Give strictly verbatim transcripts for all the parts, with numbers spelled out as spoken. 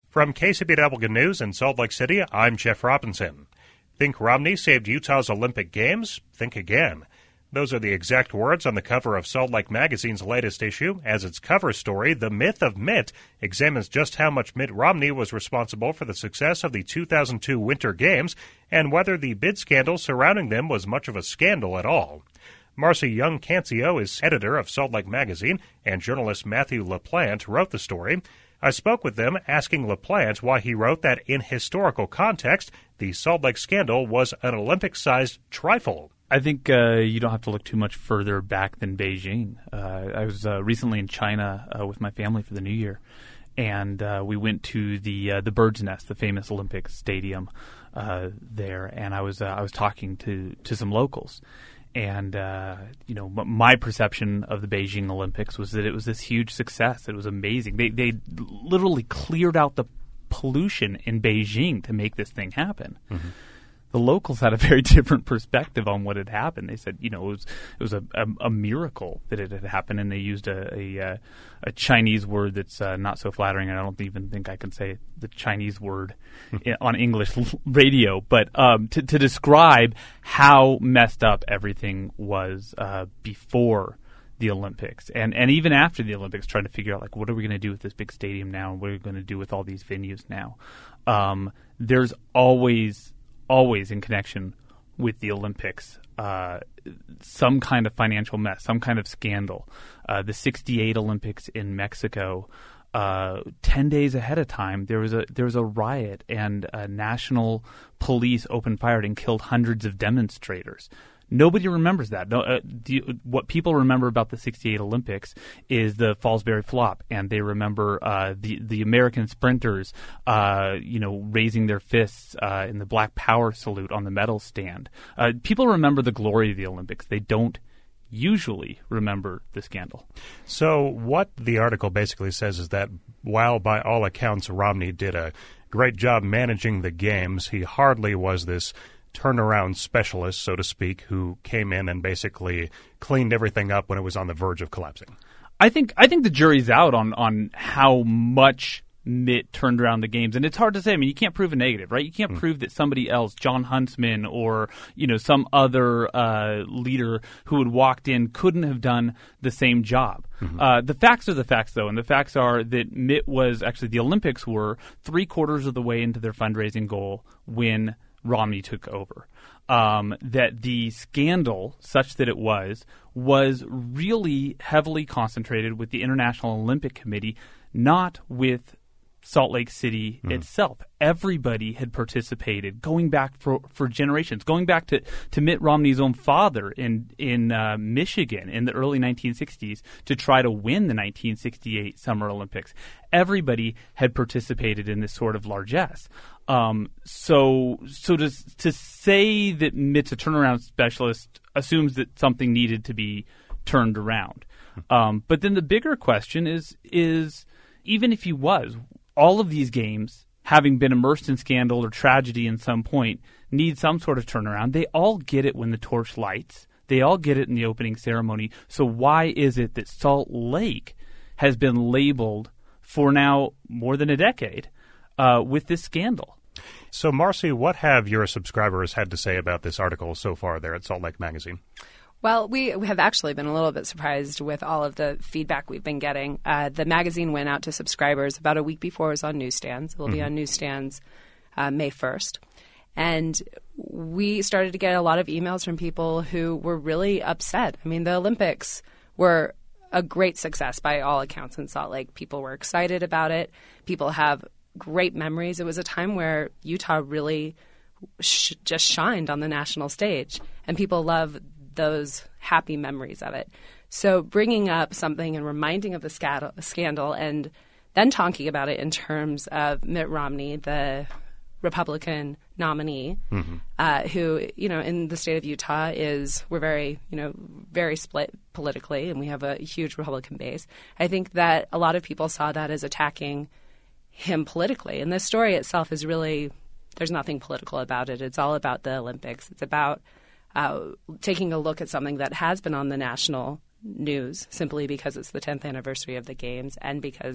From K C B W News in Salt Lake City, I'm Jeff Robinson. Think Romney saved Utah's Olympic Games? Think again. Those are the exact words on the cover of Salt Lake Magazine's latest issue. As its cover story, The Myth of Mitt examines just how much Mitt Romney was responsible for the success of the two thousand two Winter Games and whether the bid scandal surrounding them was much of a scandal at all. Marcy Young-Cancio is editor of Salt Lake Magazine, and journalist Matthew LaPlante wrote the story. I spoke with them, asking LaPlante why he wrote that in historical context, the Salt Lake scandal was an Olympic-sized trifle. I think uh, you don't have to look too much further back than Beijing. Uh, I was uh, recently in China uh, with my family for the New Year, and uh, we went to the uh, the Bird's Nest, the famous Olympic stadium uh, there, and I was uh, I was talking to, to some locals. And, uh, you know, my perception of the Beijing Olympics was that it was this huge success. It was amazing. They they literally cleared out the pollution in Beijing to make this thing happen. Mm-hmm. The locals had a very different perspective on what had happened. They said, you know, it was it was a, a, a miracle that it had happened, and they used a a, a Chinese word that's uh, not so flattering. And I don't even think I can say the Chinese word on English radio, but um, to, to describe how messed up everything was uh, before the Olympics, and and even after the Olympics, trying to figure out like what are we going to do with this big stadium now, and what are we going to do with all these venues now. Um, there's always always in connection with the Olympics, uh, some kind of financial mess, some kind of scandal. Uh, the sixty-eight Olympics in Mexico, uh, ten days ahead of time, there was a there was a riot, and uh, national police opened fire and killed hundreds of demonstrators. Nobody remembers that. No, uh, you, what people remember about the sixty-eight Olympics is the Fallsbury flop, and they remember uh, the the American sprinters, uh, you know, raising their fists uh, in the Black Power salute on the medal stand. Uh, people remember the glory of the Olympics. They don't usually remember the scandal. So what the article basically says is that while by all accounts Romney did a great job managing the games, he hardly was this turnaround specialist, so to speak, who came in and basically cleaned everything up when it was on the verge of collapsing. I think I think the jury's out on on how much Mitt turned around the games, and it's hard to say. I mean, you can't prove a negative, right? You can't mm. prove that somebody else, John Huntsman or you know some other uh, leader who had walked in, couldn't have done the same job. Mm-hmm. Uh, the facts are the facts, though, and the facts are that Mitt was actually the Olympics were three quarters of the way into their fundraising goal when Romney took over. Um, that the scandal, such that it was, was really heavily concentrated with the International Olympic Committee, not with Salt Lake City mm. itself. Everybody had participated, going back for, for generations, going back to, to Mitt Romney's own father in in uh, Michigan in the early nineteen sixties to try to win the nineteen sixty-eight Summer Olympics. Everybody had participated in this sort of largesse. Um, so so to, to say that Mitt's a turnaround specialist assumes that something needed to be turned around. Um, but then the bigger question is is even if he was, all of these games, having been immersed in scandal or tragedy in some point, need some sort of turnaround. They all get it when the torch lights. They all get it in the opening ceremony. So why is it that Salt Lake has been labeled for now more than a decade uh, with this scandal? So, Marcy, what have your subscribers had to say about this article so far there at Salt Lake Magazine? Well, we have actually been a little bit surprised with all of the feedback we've been getting. Uh, the magazine went out to subscribers about a week before it was on newsstands. It will mm-hmm. be on newsstands uh, May first. And we started to get a lot of emails from people who were really upset. I mean, the Olympics were a great success by all accounts in Salt Lake. People were excited about it. People have great memories. It was a time where Utah really sh- just shined on the national stage, and people love those happy memories of it. So bringing up something and reminding of the scandal, scandal and then talking about it in terms of Mitt Romney, the Republican nominee, mm-hmm. uh, who, you know, in the state of Utah is, we're very, you know, very split politically, and we have a huge Republican base. I think that a lot of people saw that as attacking him politically. And the story itself is really, there's nothing political about it. It's all about the Olympics. It's about uh, taking a look at something that has been on the national news simply because it's the tenth anniversary of the Games and because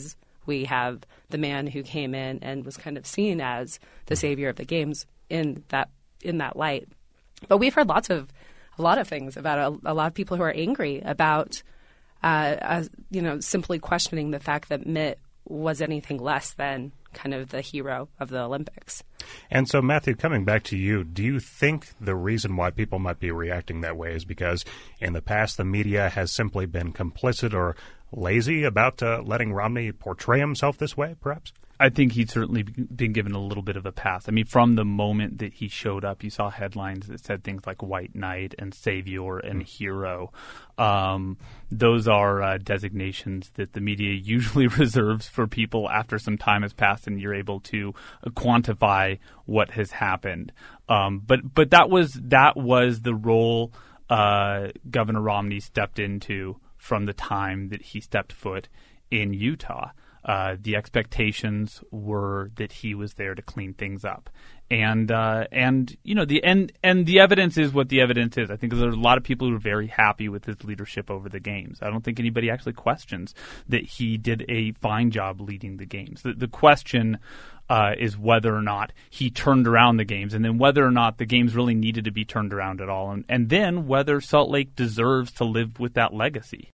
We have the man who came in and was kind of seen as the savior of the games in that in that light. But we've heard lots of a lot of things about a, a lot of people who are angry about uh, uh, you know simply questioning the fact that Mitt was anything less than kind of the hero of the Olympics. And so, Matthew, coming back to you, do you think the reason why people might be reacting that way is because in the past the media has simply been complicit or lazy about uh, letting Romney portray himself this way, perhaps? I think he'd certainly been given a little bit of a pass. I mean, from the moment that he showed up, you saw headlines that said things like white knight and savior and mm. hero. Um, those are uh, designations that the media usually reserves for people after some time has passed and you're able to uh, quantify what has happened. Um, but but that was that was the role uh, Governor Romney stepped into from the time that he stepped foot in Utah. Uh, the expectations were that he was there to clean things up, and uh, and you know the and and the evidence is what the evidence is. I think there's a lot of people who are very happy with his leadership over the games. I don't think anybody actually questions that he did a fine job leading the games. The, the question uh, is whether or not he turned around the games, and then whether or not the games really needed to be turned around at all, and, and then whether Salt Lake deserves to live with that legacy.